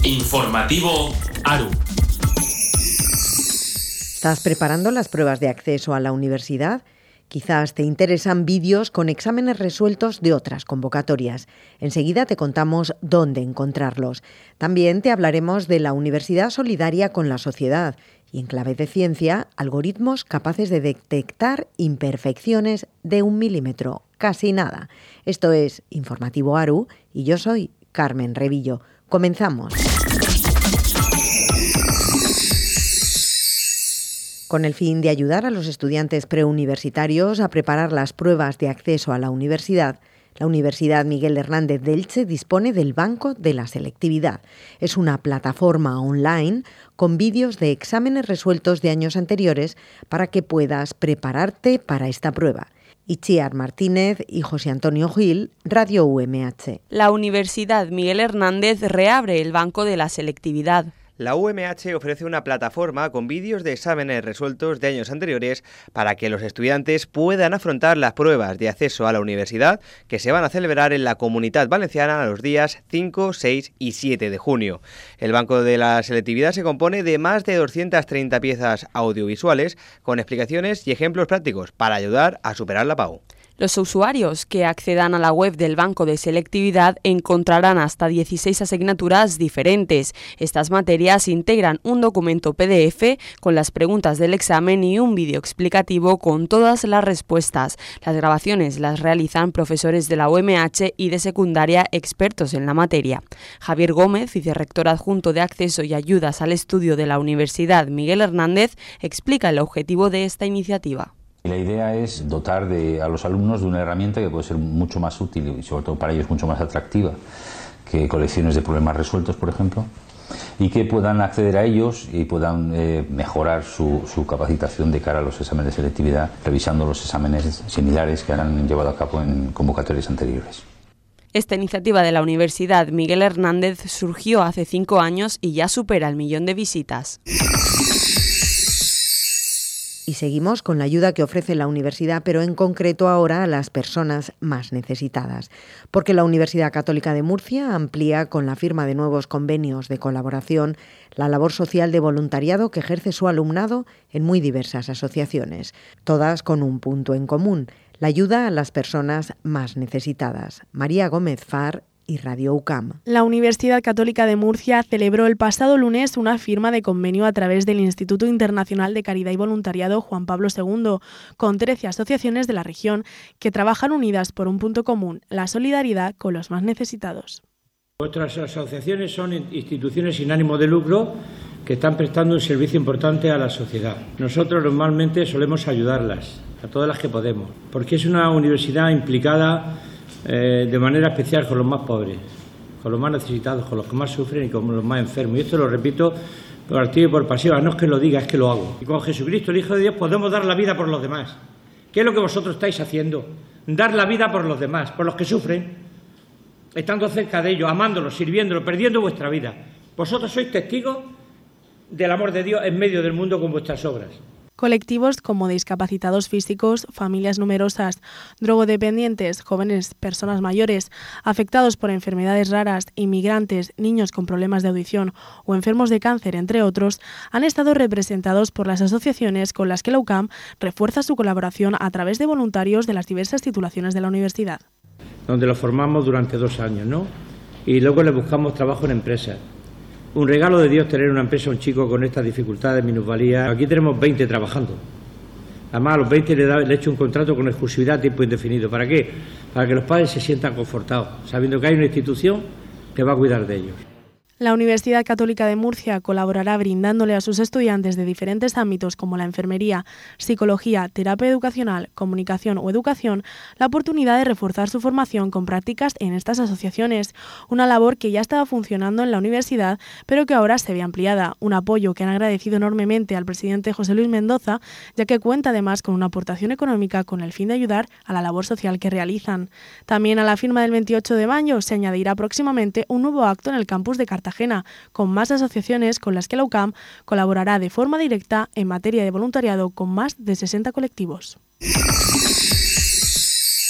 Informativo ARU. ¿Estás preparando las pruebas de acceso a la universidad? Quizás te interesan vídeos con exámenes resueltos de otras convocatorias. Enseguida te contamos dónde encontrarlos. También te hablaremos de la Universidad Solidaria con la Sociedad y, en clave de ciencia, algoritmos capaces de detectar imperfecciones de 1 milímetro. Casi nada. Esto es Informativo ARU y yo soy Carmen Revillo. Comenzamos. Con el fin de ayudar a los estudiantes preuniversitarios a preparar las pruebas de acceso a la Universidad Miguel Hernández de Elche dispone del Banco de la Selectividad. Es una plataforma online con vídeos de exámenes resueltos de años anteriores para que puedas prepararte para esta prueba. Itziar Martínez y José Antonio Gil, Radio UMH. La Universidad Miguel Hernández reabre el Banco de la Selectividad. La UMH ofrece una plataforma con vídeos de exámenes resueltos de años anteriores para que los estudiantes puedan afrontar las pruebas de acceso a la universidad que se van a celebrar en la Comunitat Valenciana los días 5, 6 y 7 de junio. El Banco de la Selectividad se compone de más de 230 piezas audiovisuales con explicaciones y ejemplos prácticos para ayudar a superar la PAU. Los usuarios que accedan a la web del Banco de Selectividad encontrarán hasta 16 asignaturas diferentes. Estas materias integran un documento PDF con las preguntas del examen y un vídeo explicativo con todas las respuestas. Las grabaciones las realizan profesores de la UMH y de secundaria expertos en la materia. Javier Gómez, vicerrector adjunto de Acceso y Ayudas al Estudio de la Universidad Miguel Hernández, explica el objetivo de esta iniciativa. La idea es dotar a los alumnos de una herramienta que puede ser mucho más útil y sobre todo para ellos mucho más atractiva que colecciones de problemas resueltos, por ejemplo, y que puedan acceder a ellos y puedan mejorar su capacitación de cara a los exámenes de selectividad, revisando los exámenes similares que han llevado a cabo en convocatorias anteriores. Esta iniciativa de la Universidad Miguel Hernández surgió hace 5 años y ya supera el 1 millón de visitas. Y seguimos con la ayuda que ofrece la universidad, pero en concreto ahora a las personas más necesitadas. Porque la Universidad Católica de Murcia amplía con la firma de nuevos convenios de colaboración la labor social de voluntariado que ejerce su alumnado en muy diversas asociaciones, todas con un punto en común: la ayuda a las personas más necesitadas. María Gómez Far y Radio UCAM. La Universidad Católica de Murcia celebró el pasado lunes una firma de convenio a través del Instituto Internacional de Caridad y Voluntariado Juan Pablo II, con 13 asociaciones de la región que trabajan unidas por un punto común: la solidaridad con los más necesitados. Otras asociaciones son instituciones sin ánimo de lucro que están prestando un servicio importante a la sociedad. Nosotros normalmente solemos ayudarlas, a todas las que podemos, porque es una universidad implicada de manera especial con los más pobres, con los más necesitados, con los que más sufren y con los más enfermos. Y esto lo repito por activa y por pasiva, no es que lo diga, es que lo hago. Y con Jesucristo, el Hijo de Dios, podemos dar la vida por los demás. ¿Qué es lo que vosotros estáis haciendo? Dar la vida por los demás, por los que sufren, estando cerca de ellos, amándolos, sirviéndolos, perdiendo vuestra vida. Vosotros sois testigos del amor de Dios en medio del mundo con vuestras obras. Colectivos como discapacitados físicos, familias numerosas, drogodependientes, jóvenes, personas mayores, afectados por enfermedades raras, inmigrantes, niños con problemas de audición o enfermos de cáncer, entre otros, han estado representados por las asociaciones con las que la UCAM refuerza su colaboración a través de voluntarios de las diversas titulaciones de la universidad. Donde los formamos durante 2 años, ¿no? Y luego les buscamos trabajo en empresas. Un regalo de Dios tener una empresa a un chico con estas dificultades, minusvalías. Aquí tenemos 20 trabajando. Además, a los 20 le he hecho un contrato con exclusividad a tiempo indefinido. ¿Para qué? Para que los padres se sientan confortados, sabiendo que hay una institución que va a cuidar de ellos. La Universidad Católica de Murcia colaborará brindándole a sus estudiantes de diferentes ámbitos como la enfermería, psicología, terapia educacional, comunicación o educación la oportunidad de reforzar su formación con prácticas en estas asociaciones, una labor que ya estaba funcionando en la universidad pero que ahora se ve ampliada, un apoyo que han agradecido enormemente al presidente José Luis Mendoza, ya que cuenta además con una aportación económica con el fin de ayudar a la labor social que realizan. También a la firma del 28 de mayo se añadirá próximamente un nuevo acto en el campus de Cartagena, con más asociaciones con las que la UCAM colaborará de forma directa en materia de voluntariado con más de 60 colectivos.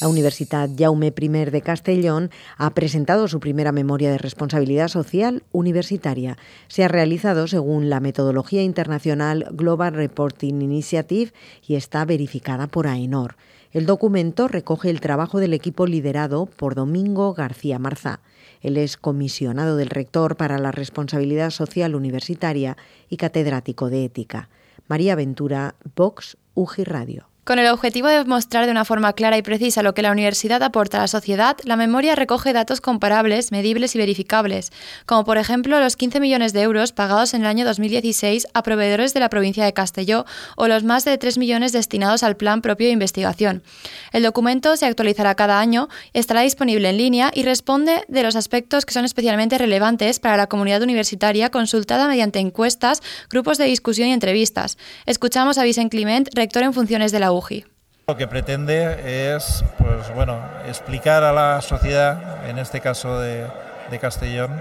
La Universidad Jaume I de Castellón ha presentado su primera memoria de responsabilidad social universitaria. Se ha realizado según la metodología internacional Global Reporting Initiative y está verificada por AENOR. El documento recoge el trabajo del equipo liderado por Domingo García Marzá. Él es comisionado del rector para la responsabilidad social universitaria y catedrático de ética. María Ventura, Vox, UGI Radio. Con el objetivo de mostrar de una forma clara y precisa lo que la universidad aporta a la sociedad, la memoria recoge datos comparables, medibles y verificables, como por ejemplo los 15 millones de euros pagados en el año 2016 a proveedores de la provincia de Castelló o los más de 3 millones destinados al plan propio de investigación. El documento se actualizará cada año, estará disponible en línea y responde de los aspectos que son especialmente relevantes para la comunidad universitaria consultada mediante encuestas, grupos de discusión y entrevistas. Escuchamos a Vicent Climent, rector en funciones de la UGI. Lo que pretende es explicar a la sociedad, en este caso de Castellón,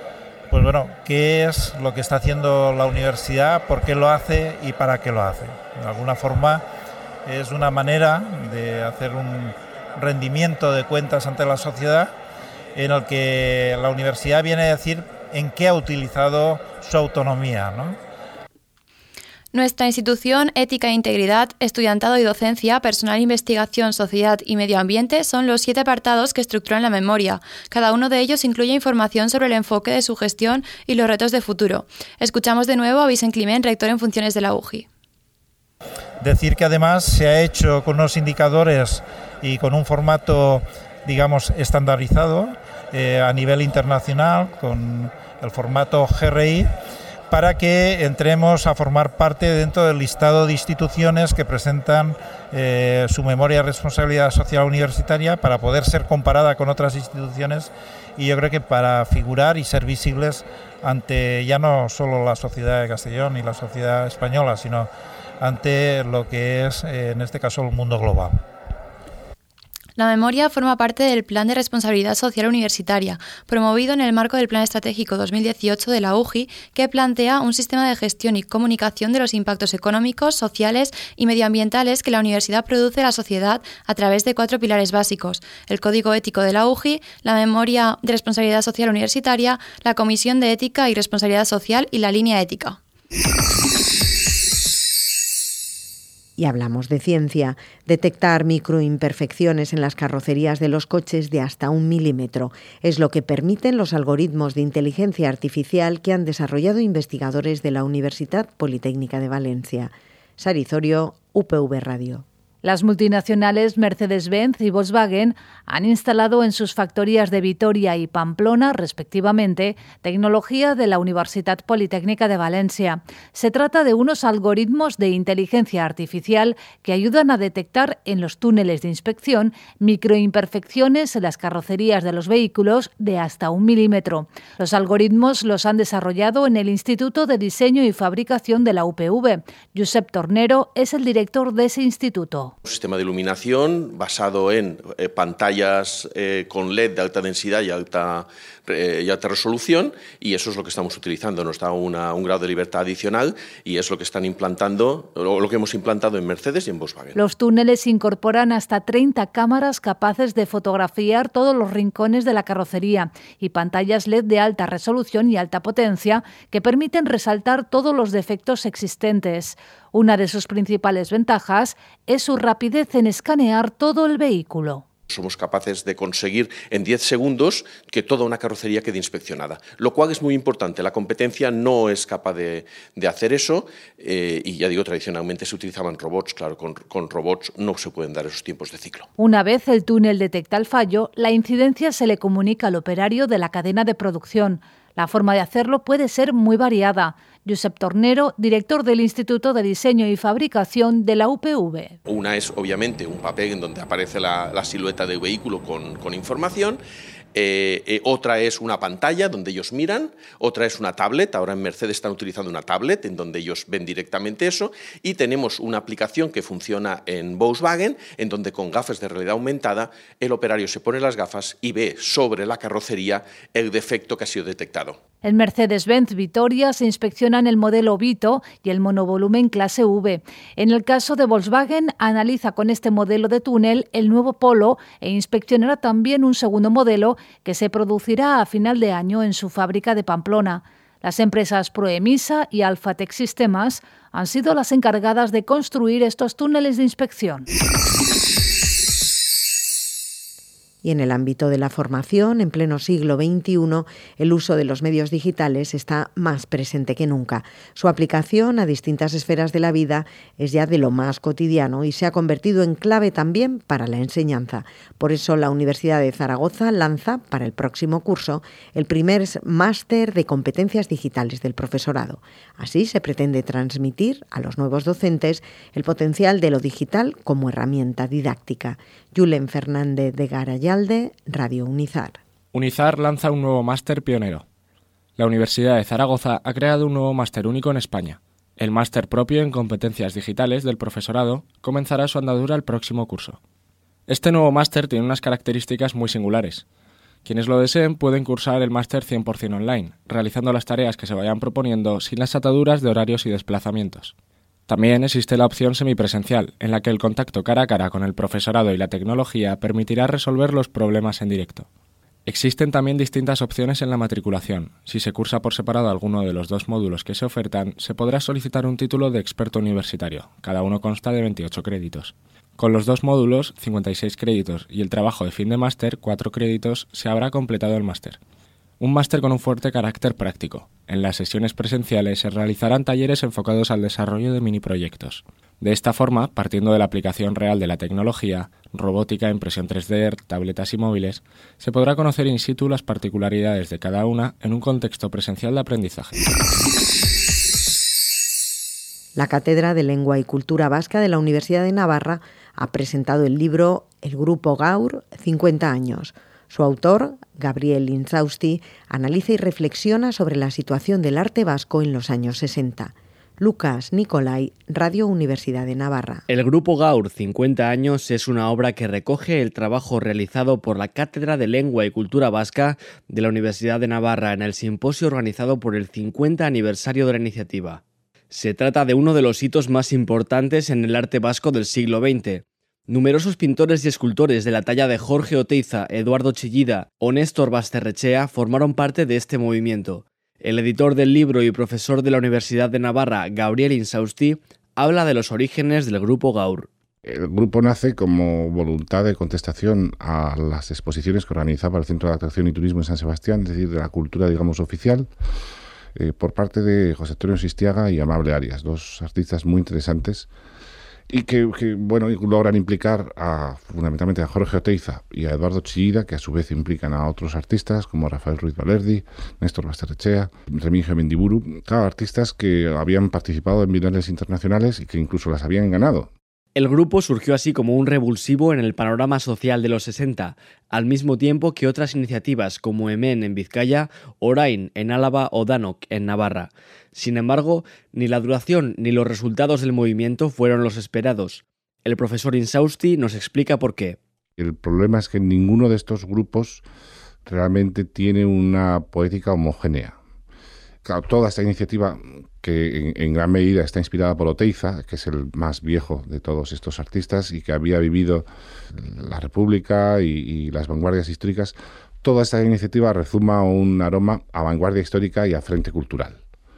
qué es lo que está haciendo la universidad, por qué lo hace y para qué lo hace. De alguna forma es una manera de hacer un rendimiento de cuentas ante la sociedad en el que la universidad viene a decir en qué ha utilizado su autonomía, ¿no? Nuestra institución, ética e integridad, estudiantado y docencia, personal, investigación, sociedad y medio ambiente son los 7 apartados que estructuran la memoria. Cada uno de ellos incluye información sobre el enfoque de su gestión y los retos de futuro. Escuchamos de nuevo a Vicent Climent, rector en funciones de la UGI. Decir que además se ha hecho con unos indicadores y con un formato, estandarizado a nivel internacional, con el formato GRI, para que entremos a formar parte dentro del listado de instituciones que presentan su memoria de responsabilidad social universitaria para poder ser comparada con otras instituciones y yo creo que para figurar y ser visibles ante ya no solo la sociedad de Castellón y la sociedad española, sino ante lo que es, en este caso, el mundo global. La memoria forma parte del Plan de Responsabilidad Social Universitaria, promovido en el marco del Plan Estratégico 2018 de la UGI, que plantea un sistema de gestión y comunicación de los impactos económicos, sociales y medioambientales que la universidad produce a la sociedad a través de 4 pilares básicos: el Código Ético de la UGI, la Memoria de Responsabilidad Social Universitaria, la Comisión de Ética y Responsabilidad Social y la Línea Ética. Y hablamos de ciencia. Detectar microimperfecciones en las carrocerías de los coches de hasta 1 milímetro es lo que permiten los algoritmos de inteligencia artificial que han desarrollado investigadores de la Universidad Politécnica de Valencia. Sarizorio, UPV Radio. Las multinacionales Mercedes-Benz y Volkswagen han instalado en sus factorías de Vitoria y Pamplona, respectivamente, tecnología de la Universidad Politécnica de Valencia. Se trata de unos algoritmos de inteligencia artificial que ayudan a detectar en los túneles de inspección microimperfecciones en las carrocerías de los vehículos de hasta 1 milímetro. Los algoritmos los han desarrollado en el Instituto de Diseño y Fabricación de la UPV. Josep Tornero es el director de ese instituto. Un sistema de iluminación basado en pantallas con LED de alta densidad y alta resolución, y eso es lo que estamos utilizando. Nos da un grado de libertad adicional y es lo que están implantando, o lo que hemos implantado en Mercedes y en Volkswagen. Los túneles incorporan hasta 30 cámaras capaces de fotografiar todos los rincones de la carrocería y pantallas LED de alta resolución y alta potencia que permiten resaltar todos los defectos existentes. Una de sus principales ventajas es su rapidez en escanear todo el vehículo. Somos capaces de conseguir en 10 segundos que toda una carrocería quede inspeccionada, lo cual es muy importante. La competencia no es capaz de hacer eso y ya digo, tradicionalmente se utilizaban robots. Claro, con robots no se pueden dar esos tiempos de ciclo. Una vez el túnel detecta el fallo, la incidencia se le comunica al operario de la cadena de producción. La forma de hacerlo puede ser muy variada. Josep Tornero, director del Instituto de Diseño y Fabricación de la UPV. Una es, obviamente, un papel en donde aparece la silueta del vehículo con información. Otra es una pantalla donde ellos miran, otra es una tablet. Ahora en Mercedes están utilizando una tablet en donde ellos ven directamente eso, y tenemos una aplicación que funciona en Volkswagen en donde con gafas de realidad aumentada el operario se pone las gafas y ve sobre la carrocería el defecto que ha sido detectado. En Mercedes-Benz Vitoria se inspeccionan el modelo Vito y el monovolumen clase V. En el caso de Volkswagen, analiza con este modelo de túnel el nuevo Polo e inspeccionará también un segundo modelo que se producirá a final de año en su fábrica de Pamplona. Las empresas Proemisa y Alphatec Sistemas han sido las encargadas de construir estos túneles de inspección. Y en el ámbito de la formación, en pleno siglo XXI, el uso de los medios digitales está más presente que nunca. Su aplicación a distintas esferas de la vida es ya de lo más cotidiano y se ha convertido en clave también para la enseñanza. Por eso la Universidad de Zaragoza lanza para el próximo curso el primer máster de competencias digitales del profesorado. Así se pretende transmitir a los nuevos docentes el potencial de lo digital como herramienta didáctica. Julen Fernández de Garayalde, Radio Unizar. Unizar lanza un nuevo máster pionero. La Universidad de Zaragoza ha creado un nuevo máster único en España. El máster propio en competencias digitales del profesorado comenzará su andadura el próximo curso. Este nuevo máster tiene unas características muy singulares. Quienes lo deseen pueden cursar el máster 100% online, realizando las tareas que se vayan proponiendo sin las ataduras de horarios y desplazamientos. También existe la opción semipresencial, en la que el contacto cara a cara con el profesorado y la tecnología permitirá resolver los problemas en directo. Existen también distintas opciones en la matriculación. Si se cursa por separado alguno de los dos módulos que se ofertan, se podrá solicitar un título de experto universitario. Cada uno consta de 28 créditos. Con los dos módulos, 56 créditos, y el trabajo de fin de máster, 4 créditos, se habrá completado el máster. Un máster con un fuerte carácter práctico. En las sesiones presenciales se realizarán talleres enfocados al desarrollo de miniproyectos. De esta forma, partiendo de la aplicación real de la tecnología, robótica, impresión 3D, tabletas y móviles, se podrá conocer in situ las particularidades de cada una en un contexto presencial de aprendizaje. La Cátedra de Lengua y Cultura Vasca de la Universidad de Navarra ha presentado el libro El Grupo Gaur, 50 años. Su autor, Gabriel Insausti, analiza y reflexiona sobre la situación del arte vasco en los años 60. Lucas Nicolai, Radio Universidad de Navarra. El Grupo Gaur, 50 años, es una obra que recoge el trabajo realizado por la Cátedra de Lengua y Cultura Vasca de la Universidad de Navarra en el simposio organizado por el 50 aniversario de la iniciativa. Se trata de uno de los hitos más importantes en el arte vasco del siglo XX. Numerosos pintores y escultores de la talla de Jorge Oteiza, Eduardo Chillida o Néstor Basterrechea formaron parte de este movimiento. El editor del libro y profesor de la Universidad de Navarra, Gabriel Insausti, habla de los orígenes del Grupo Gaur. El grupo nace como voluntad de contestación a las exposiciones que organizaba el Centro de Atracción y Turismo en San Sebastián, es decir, de la cultura, digamos, oficial, por parte de José Antonio Sistiaga y Amable Arias, dos artistas muy interesantes, y que logran implicar fundamentalmente a Jorge Oteiza y a Eduardo Chillida, que a su vez implican a otros artistas como Rafael Ruiz Valerdi, Néstor Basterrechea, Remigio Mendiburu, artistas que habían participado en bienales internacionales y que incluso las habían ganado. El grupo surgió así como un revulsivo en el panorama social de los 60, al mismo tiempo que otras iniciativas como Hemen en Vizcaya, Orain en Álava o Danok en Navarra. Sin embargo, ni la duración ni los resultados del movimiento fueron los esperados. El profesor Insausti nos explica por qué. El problema es que ninguno de estos grupos realmente tiene una poética homogénea. Claro, toda esta iniciativa, que en gran medida está inspirada por Oteiza, que es el más viejo de todos estos artistas y que había vivido la República y las vanguardias históricas, toda esta iniciativa rezuma un aroma a vanguardia histórica y a frente cultural.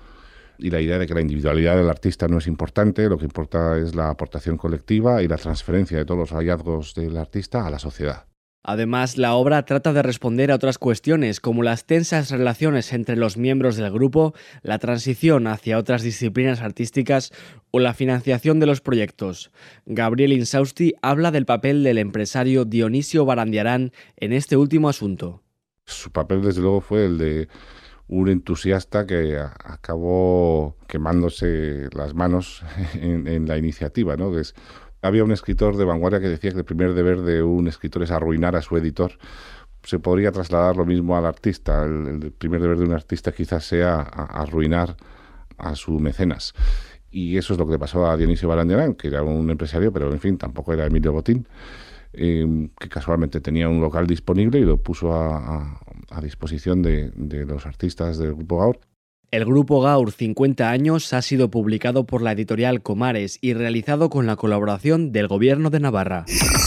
Y la idea de que la individualidad del artista no es importante, lo que importa es la aportación colectiva y la transferencia de todos los hallazgos del artista a la sociedad. Además, la obra trata de responder a otras cuestiones, como las tensas relaciones entre los miembros del grupo, la transición hacia otras disciplinas artísticas o la financiación de los proyectos. Gabriel Insausti habla del papel del empresario Dionisio Barandiarán en este último asunto. Su papel, desde luego, fue el de un entusiasta que acabó quemándose las manos en la iniciativa, ¿no? Había un escritor de vanguardia que decía que el primer deber de un escritor es arruinar a su editor. Se podría trasladar lo mismo al artista. El primer deber de un artista quizás sea arruinar a su mecenas. Y eso es lo que le pasó a Dionisio Barandiarán, que era un empresario, pero en fin, tampoco era Emilio Botín. que casualmente tenía un local disponible y lo puso a disposición de los artistas del Grupo Gaur. El Grupo Gaur 50 años ha sido publicado por la editorial Comares y realizado con la colaboración del Gobierno de Navarra.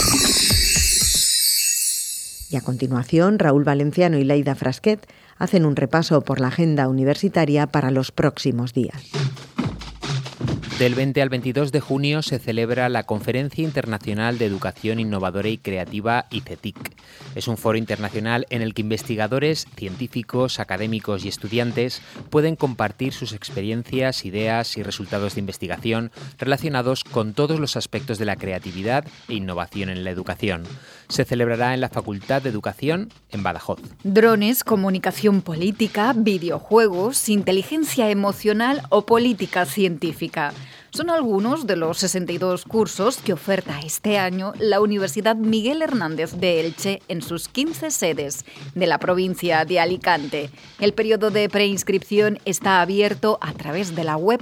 Y a continuación, Raúl Valenciano y Laida Frasquet hacen un repaso por la agenda universitaria para los próximos días. Del 20 al 22 de junio se celebra la Conferencia Internacional de Educación Innovadora y Creativa ICETIC. Es un foro internacional en el que investigadores, científicos, académicos y estudiantes pueden compartir sus experiencias, ideas y resultados de investigación relacionados con todos los aspectos de la creatividad e innovación en la educación. Se celebrará en la Facultad de Educación en Badajoz. Drones, comunicación política, videojuegos, inteligencia emocional o política científica. Son algunos de los 62 cursos que oferta este año la Universidad Miguel Hernández de Elche en sus 15 sedes de la provincia de Alicante. El periodo de preinscripción está abierto a través de la web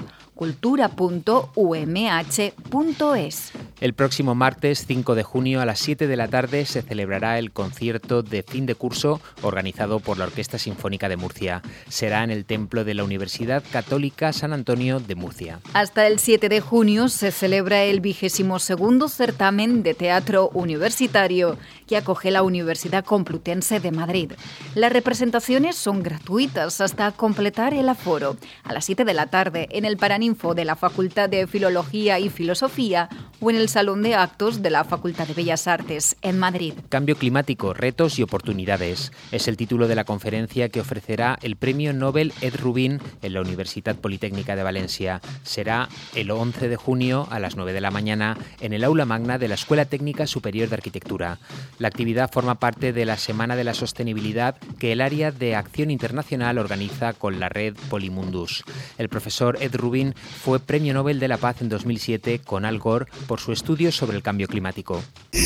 cultura.umh.es. El próximo martes 5 de junio a las 7 de la tarde se celebrará el concierto de fin de curso organizado por la Orquesta Sinfónica de Murcia. Será en el templo de la Universidad Católica San Antonio de Murcia. Hasta el 7 de junio se celebra el 22º certamen de teatro universitario que acoge la Universidad Complutense de Madrid. Las representaciones son gratuitas hasta completar el aforo. A las 7 de la tarde en el Paraninfo de la Facultad de Filología y Filosofía o en el Salón de Actos de la Facultad de Bellas Artes en Madrid. Cambio climático, retos y oportunidades. Es el título de la conferencia que ofrecerá el Premio Nobel Ed Rubin en la Universidad Politécnica de Valencia. Será el 11 de junio a las 9 de la mañana en el aula magna de la Escuela Técnica Superior de Arquitectura. La actividad forma parte de la Semana de la Sostenibilidad que el Área de Acción Internacional organiza con la red Polimundus. El profesor Ed Rubin fue Premio Nobel de la Paz en 2007 con Al Gore por su estudio sobre el cambio climático.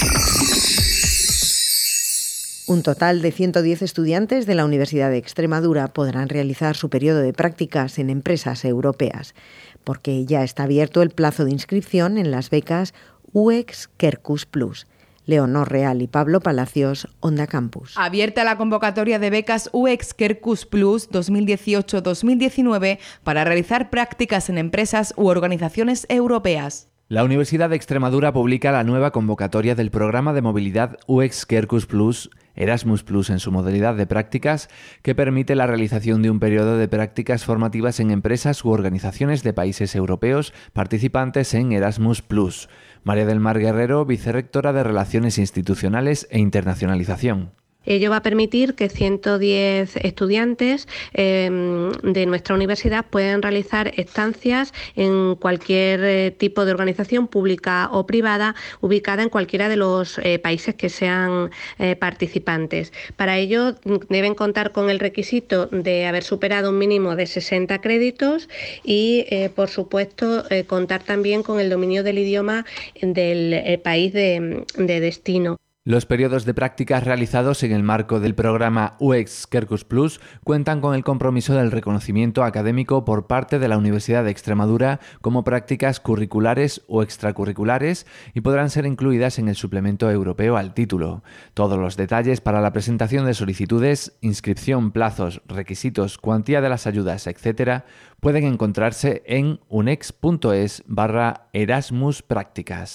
Un total de 110 estudiantes de la Universidad de Extremadura podrán realizar su periodo de prácticas en empresas europeas, porque ya está abierto el plazo de inscripción en las becas UX Quercus Plus. Leonor Real y Pablo Palacios, Onda Campus. Abierta la convocatoria de becas UX Quercus Plus 2018-2019 para realizar prácticas en empresas u organizaciones europeas. La Universidad de Extremadura publica la nueva convocatoria del programa de movilidad UX Quercus Plus, Erasmus Plus en su modalidad de prácticas, que permite la realización de un periodo de prácticas formativas en empresas u organizaciones de países europeos participantes en Erasmus Plus. María del Mar Guerrero, vicerrectora de Relaciones Institucionales e Internacionalización. Ello va a permitir que 110 estudiantes de nuestra universidad puedan realizar estancias en cualquier tipo de organización pública o privada ubicada en cualquiera de los países que sean participantes. Para ello deben contar con el requisito de haber superado un mínimo de 60 créditos y, por supuesto, contar también con el dominio del idioma del país de destino. Los periodos de prácticas realizados en el marco del programa UX Quercus Plus cuentan con el compromiso del reconocimiento académico por parte de la Universidad de Extremadura como prácticas curriculares o extracurriculares y podrán ser incluidas en el suplemento europeo al título. Todos los detalles para la presentación de solicitudes, inscripción, plazos, requisitos, cuantía de las ayudas, etc. pueden encontrarse en unex.es/Erasmus Prácticas.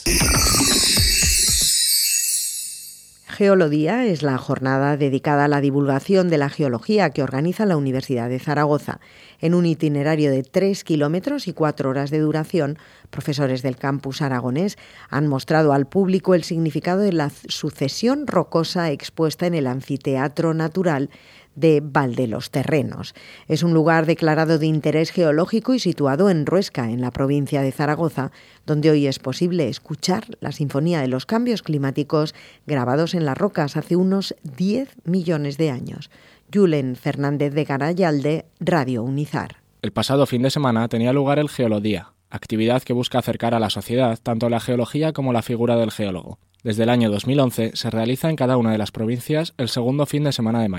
Geolodía es la jornada dedicada a la divulgación de la geología que organiza la Universidad de Zaragoza. En un itinerario de 3 kilómetros y 4 horas de duración, profesores del campus aragonés han mostrado al público el significado de la sucesión rocosa expuesta en el anfiteatro natural de Valdelosterrenos. Es un lugar declarado de interés geológico y situado en Ruesca, en la provincia de Zaragoza, donde hoy es posible escuchar la sinfonía de los cambios climáticos grabados en las rocas hace unos 10 millones de años. Julen Fernández de Garayalde, Radio Unizar. El pasado fin de semana tenía lugar el Geolodía, actividad que busca acercar a la sociedad tanto la geología como la figura del geólogo. Desde el año 2011 se realiza en cada una de las provincias el segundo fin de semana de mayo.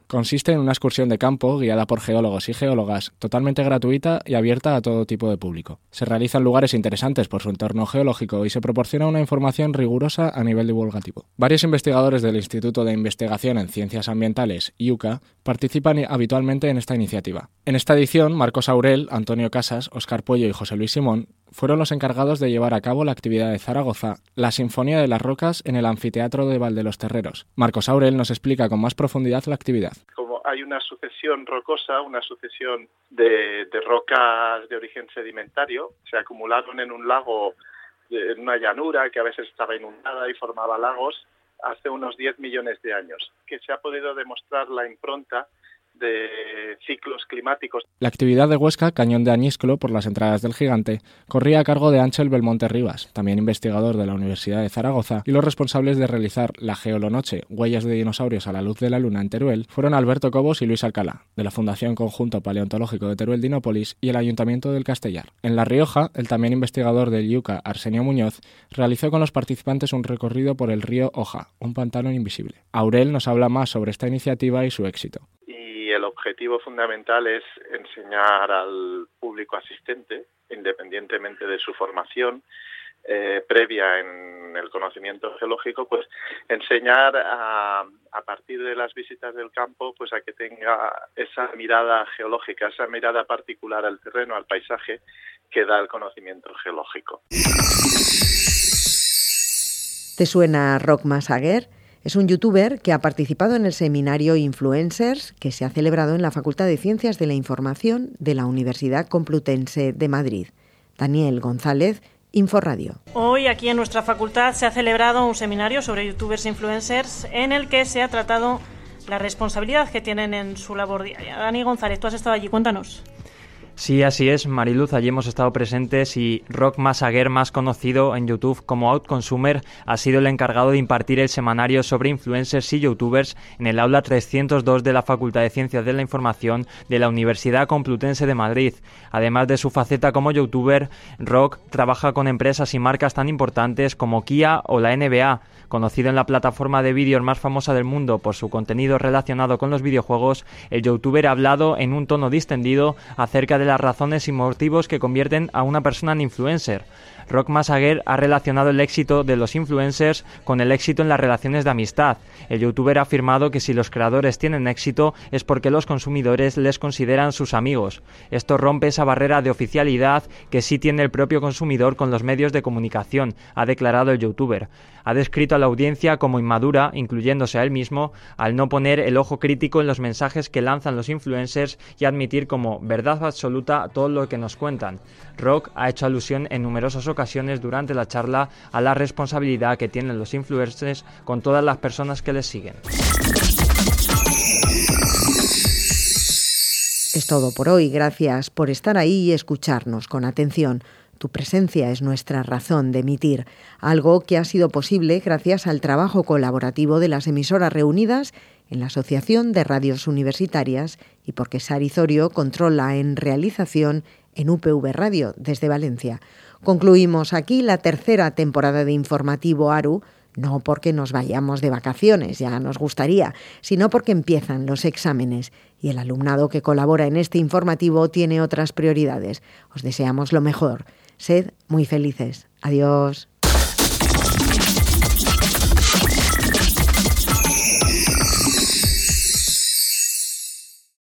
Consiste en una excursión de campo guiada por geólogos y geólogas, totalmente gratuita y abierta a todo tipo de público. Se realiza en lugares interesantes por su entorno geológico y se proporciona una información rigurosa a nivel divulgativo. Varios investigadores del Instituto de Investigación en Ciencias Ambientales, IUCA, participan habitualmente en esta iniciativa. En esta edición, Marcos Aurel, Antonio Casas, Óscar Puello y José Luis Simón fueron los encargados de llevar a cabo la actividad de Zaragoza, la Sinfonía de las Rocas en el Anfiteatro de Valdelosterreros. Marcos Aurel nos explica con más profundidad la actividad. Como hay una sucesión rocosa, una sucesión de rocas de origen sedimentario, se acumularon en un lago, en una llanura que a veces estaba inundada y formaba lagos hace unos 10 millones de años, que se ha podido demostrar la impronta de ciclos climáticos. La actividad de Huesca, Cañón de Añisclo, por las entradas del Gigante, corría a cargo de Ángel Belmonte Rivas, también investigador de la Universidad de Zaragoza, y los responsables de realizar la Geolonoche, huellas de dinosaurios a la luz de la luna en Teruel, fueron Alberto Cobos y Luis Alcalá, de la Fundación Conjunto Paleontológico de Teruel Dinópolis y el Ayuntamiento del Castellar. En La Rioja, el también investigador del IUCA, Arsenio Muñoz, realizó con los participantes un recorrido por el río Oja, un pantano invisible. Aurel nos habla más sobre esta iniciativa y su éxito. Y el objetivo fundamental es enseñar al público asistente, independientemente de su formación previa en el conocimiento geológico, pues enseñar a partir de las visitas del campo, pues a que tenga esa mirada geológica, esa mirada particular al terreno, al paisaje que da el conocimiento geológico. ¿Te suena Roc Massaguer? Es un youtuber que ha participado en el seminario Influencers que se ha celebrado en la Facultad de Ciencias de la Información de la Universidad Complutense de Madrid. Daniel González, Inforradio. Hoy aquí en nuestra facultad se ha celebrado un seminario sobre youtubers e influencers en el que se ha tratado la responsabilidad que tienen en su labor diaria. Dani González, tú has estado allí, cuéntanos. Sí, así es, Mariluz, allí hemos estado presentes y Roc Massaguer, más conocido en YouTube como Outconsumer, ha sido el encargado de impartir el semanario sobre influencers y youtubers en el aula 302 de la Facultad de Ciencias de la Información de la Universidad Complutense de Madrid. Además de su faceta como youtuber, Roc trabaja con empresas y marcas tan importantes como Kia o la NBA. Conocido en la plataforma de vídeos más famosa del mundo por su contenido relacionado con los videojuegos, el youtuber ha hablado en un tono distendido acerca de las razones y motivos que convierten a una persona en influencer. Roc Massaguer ha relacionado el éxito de los influencers con el éxito en las relaciones de amistad. El youtuber ha afirmado que si los creadores tienen éxito es porque los consumidores les consideran sus amigos. Esto rompe esa barrera de oficialidad que sí tiene el propio consumidor con los medios de comunicación, ha declarado el youtuber. Ha descrito a la audiencia como inmadura, incluyéndose a él mismo, al no poner el ojo crítico en los mensajes que lanzan los influencers y admitir como verdad absoluta todo lo que nos cuentan. Roc ha hecho alusión en numerosas ocasiones durante la charla a la responsabilidad que tienen los influencers con todas las personas que les siguen. Es todo por hoy. Gracias por estar ahí y escucharnos con atención. Tu presencia es nuestra razón de emitir, algo que ha sido posible gracias al trabajo colaborativo de las emisoras reunidas en la Asociación de Radios Universitarias y porque Sari Zorio controla en realización en UPV Radio desde Valencia. Concluimos aquí la tercera temporada de Informativo ARU, no porque nos vayamos de vacaciones, ya nos gustaría, sino porque empiezan los exámenes y el alumnado que colabora en este informativo tiene otras prioridades. Os deseamos lo mejor. Sed muy felices. Adiós.